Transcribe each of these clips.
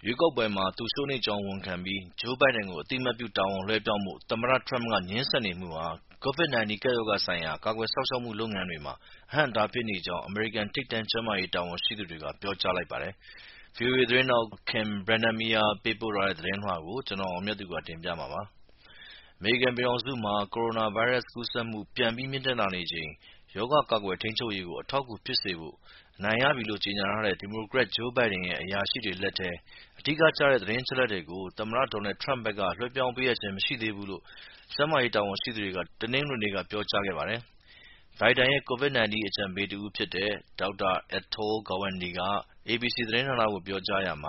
ရွေးကောက်ပွဲမှာသူရှုံးနိမ့်ကြောင်းဝန်ခံပြီး Joe Biden ကိုအသိအမှတ်ပြုတာဝန်လွှဲပြောင်းဖို့ သမ္မတ Trump ကငြင်းဆန်နေမှုဟာ COVID-19 ကပ်ရောဂါဆိုင်ရာ ကာကွယ်စောင့်ရှောက်မှုလုပ်ငန်းတွေမှာ အဟန့်အတားဖြစ်နေကြောင်း အမေရိကန်ထိပ်တန်းကျန်းမာရေးတာဝန်ရှိသူတွေကပြောကြားလိုက်ပါတယ်။ VOA သတင်းထောက် Kim Brandmeier ပေးပို့ထားတဲ့သတင်းလွှာကို ကိုအောင်မြတ်သူက တင်ပြမှာပါ။ အမေရိကန်ပြည်ထောင်စုမှာ ကိုရိုနာဗိုင်းရပ်စ်ကူးစက်မှု ပြန်ပြီးမြင့်တက်လာနေချိန် ရောဂါကာကွယ်ထိန်းချုပ်ရေးကို အထောက်အကူဖြစ်စေဖို့ အနိုင်ရပြီလို့ကြေညာထားတဲ့ ဒီမိုကရက် Joe Biden ရဲ့ အရာရှိတွေလက်ထဲ အဓိကကျတဲ့သတင်းအချက်အလက်တွေကို သမ္မတ Donald Trump ဘက်က လွှဲပြောင်းပေးအပ်ခြင်းမရှိသေးဘူးလို့ ကျန်းမာရေးတာဝန်ရှိသူတွေက တနင်္ဂနွေနေ့က ပြောကြားခဲ့ပါတယ်။ Biden ရဲ့ COVID-19 အကြံပေးတဦးဖြစ်တဲ့ Dr. Atul Gawande က ABC သတင်းဌာနကိုပြောကြားရာမှာ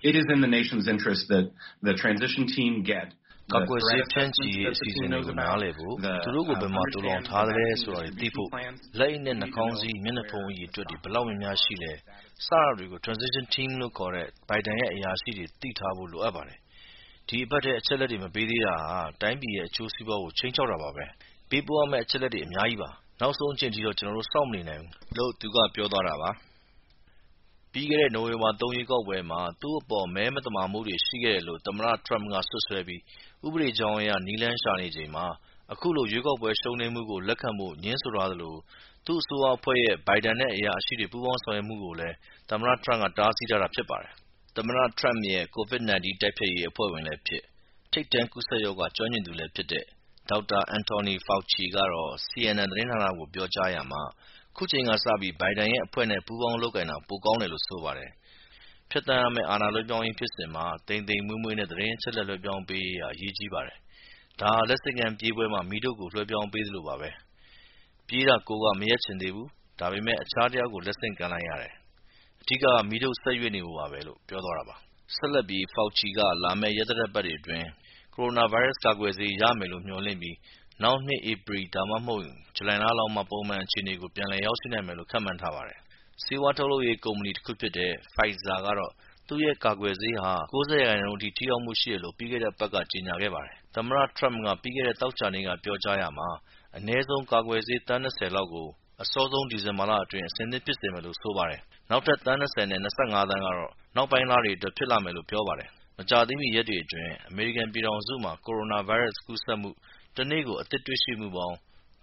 ကာကွယ်ဆေးဖြန့်ချိရေးအစီအစဉ်တွေကိုနားလည်ဖို့ သူတို့ကိုဘယ်မှာသိုလှောင်ထားသလဲဆိုတာတွေသိဖို့ လက်အိတ်နဲ့ နှာခေါင်းစည်း၊ မျက်နှာဖုံးအရေအတွက်ဘယ်လောက်များများရှိလဲ စတာတွေကို Transition Team လို့ခေါ်တဲ့ Biden ရဲ့ အရာရှိတွေသိထားဖို့လိုအပ်ပါတယ်။ ဒီအပတ်ထဲအချက်အလက်တွေမပေးသေးတာဟာ တိုင်းပြည်ရဲ့အကျိုးစီးပွားကို ခြိမ်းခြောက်တာပါပဲ။ ပေးပို့ရမယ့်အချက်အလက်တွေအများကြီးပါ။ နောက်ဆုံးအချိန်ထိတော့ ကျနော်တို့စောင့်မနေနိုင်ဘူးလို့ သူကပြောသွားတာပါ။ ပြီးခဲ့တဲ့ နိုဝင်ဘာ 3 ရွေးကောက်ပွဲမှာ သူ့အပေါ်မဲမသမာမှုတွေရှိခဲ့တယ်လို့ သမ္မတ Trump ကစွပ်စွဲပြီး ဥပဒေကြောင်းအရ နည်းလမ်းရှာနေချိန်မှာ အခုလို ရွေးကောက်ပွဲရှုံးနိမ့်မှုကိုလက်ခံဖို့ ငြင်းဆိုထားသလို သူ့အစိုးရအဖွဲ့ရဲ့ Biden နဲ့ အရာရှိတွေပူးပေါင်းဆောင်ရွက်မှုကိုလည်း သမ္မတ Trump ကတားဆီးထားတာဖြစ်ပါတယ်။ သမ္မတ Trump ရဲ့ COVID-19 တိုက်ဖျက်ရေးအဖွဲ့ဝင်လည်းဖြစ် ထိပ်တန်းကူးစက်ရောဂါကျွမ်းကျင်သူလည်းဖြစ်တဲ့ Dr. Anthony Fauci ကတော့ CNN သတင်းဌာနကိုပြောကြားရာမှာ အခုချိန်ကစပြီး Biden ရဲ့အဖွဲ့နဲ့ပူးပေါင်းလုပ်ကိုင်တာပိုကောင်းတယ်လို့ဆိုပါတယ်။ ဖြတ်သန်းရမယ့် အာဏာလွှဲပြောင်းရေးဖြစ်စဉ်မှာ သိမ်သိမ်မွေ့မွေ့နဲ့ သတင်းအချက်အလက်လွှဲပြောင်းပေးရေးဟာ အရေးကြီးပါတယ်။ ဒါဟာ လက်ဆင့်ကမ်းပြေးပွဲမှာ မီးတုတ်ကိုလွှဲပြောင်းပေးသလိုပါပဲ။ ပြေးတာကိုယ်ကမရပ်ချင်သေးဘူး ဒါပေမဲ့ အခြားတယောက်ကိုလက်ဆင့်ကမ်းလိုက်ရတယ်။ အဓိကက မီးတုတ်ဆက်ရွေ့နေဖို့ပါပဲလို့ပြောသွားတာပါ။ ဆက်လက်ပြီး Fauci က လာမယ့်ရက်သတ္တပတ်တွေအတွင်း ကိုရိုနာဗိုင်းရပ်စ်ကာကွယ်ဆေးရမယ်လို့မျှော်လင့်ပြီး နောက်နှစ် ဧပြီ ဒါမှမဟုတ် ဇူလိုင်လလောက်မှာ ပုံမှန်အခြေအနေကို ပြန်လည်ရောက်ရှိနိုင်မယ်လို့ခန့်မှန်းထားပါတယ်။ ဆေးဝါးထုတ်လုပ်ရေးကုမ္ပဏီတခုဖြစ်တဲ့ Pfizer ကတော့ သူ့ရဲ့ကာကွယ်ဆေးဟာ 90% အထိထိရောက်မှုရှိတယ်လို့ ပြီးခဲ့တဲ့အပတ်ကကြေညာခဲ့ပါတယ်။ သမ္မတ Trump က ပြီးခဲ့တဲ့သောကြာနေ့ကပြောကြားရာမှာ အနည်းဆုံးကာကွယ်ဆေးသန်း 20 လောက်ကို အစောဆုံး ဒီဇင်ဘာလအတွင်း အဆင်သင့်ဖြစ်စေမယ်လို့ဆိုပါတယ်။ နောက်ထပ် သန်း 20 နဲ့ 25 သန်းကတော့ နောက်ပိုင်းလတွေအတွက်ဖြစ်လာမယ်လို့ပြောပါတယ်။ မကြာသေးမီရက်တွေအတွင်း အမေရိကန်ပြည်ထောင်စုမှာ ကိုရိုနာဗိုင်းရပ်စ်ကူးစက်မှု တနေ့ကို အသစ်တွေ့ရှိမှုပေါင်း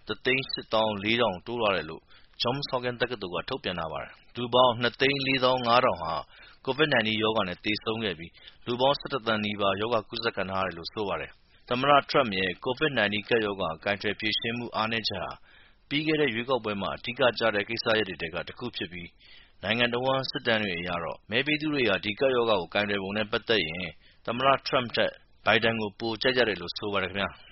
184,000 တိုးလာတယ်လို့ Johns Hopkins တက္ကသိုလ်ကထုတ်ပြန်ထားပါတယ်။ လူပေါင်း 245,000 ဟာ COVID-19 ရောဂါနဲ့သေဆုံးခဲ့ပြီး လူပေါင်း 11 သန်းနီးပါး ရောဂါကူးစက်ခံထားရတယ်လို့ဆိုပါတယ်။ သမ္မတ Trump ရဲ့ COVID-19 ကပ်ရောဂါကိုင်တွယ်ဖြေရှင်းမှုအားနည်းချက်ဟာ ပြီးခဲ့တဲ့ရွေးကောက်ပွဲမှာ အဓိကကျတဲ့ကိစ္စရပ်တွေထဲကတခုဖြစ်ပြီး နိုင်ငံတဝန်းစစ်တမ်းတွေအရတော့ မဲပေးသူတွေဟာ ဒီကပ်ရောဂါကိုကိုင်တွယ်ပုံနဲ့ပတ်သက်ရင် သမ္မတ Trump ထက် Biden ကိုပိုကြိုက်ကြတယ်လို့ဆိုပါတယ်ခင်ဗျာ။